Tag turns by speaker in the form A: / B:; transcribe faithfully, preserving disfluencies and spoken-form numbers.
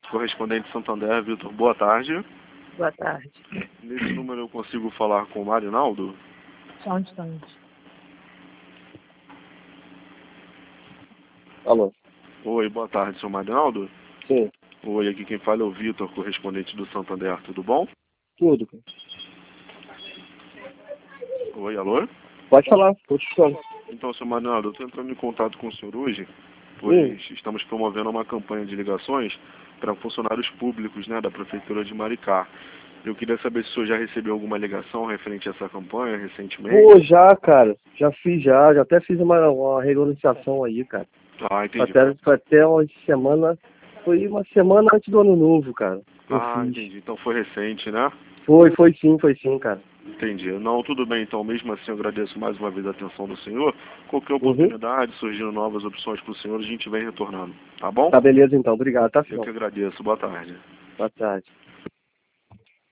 A: Correspondente Santander, Vitor, boa tarde.
B: Boa tarde.
A: Nesse número eu consigo falar com o Marinaldo?
B: Só um instante.
C: Alô?
A: Oi, boa tarde, seu Marinaldo?
C: Sim.
A: Oi, aqui quem fala é o Vitor, correspondente do Santander, tudo bom?
C: Tudo.
A: Oi, alô?
C: Pode falar, tô te escutando.
A: Então, seu Marinaldo, eu estou entrando em contato com o senhor hoje, pois
C: Hum.
A: estamos promovendo uma campanha de ligações para funcionários públicos, né, da Prefeitura de Maricá. Eu queria saber se o senhor já recebeu alguma ligação referente a essa campanha recentemente.
C: Pô, já, cara. Já fiz, já. Já até fiz uma, uma regularização aí, cara.
A: Ah, entendi.
C: Até, foi até uma semana... Foi uma semana antes do ano novo, cara. Eu
A: Ah,
C: fiz.
A: entendi. Então foi recente, né?
C: Foi, foi sim, foi sim, cara.
A: Entendi. Não, tudo bem, então, mesmo assim eu agradeço mais uma vez a atenção do senhor. Qualquer
C: Uhum.
A: oportunidade, surgindo novas opções para o senhor, a gente vem retornando, tá bom?
C: Tá, beleza então. Obrigado, tá,
A: Eu
C: senhor?
A: que agradeço. Boa tarde.
C: Boa tarde.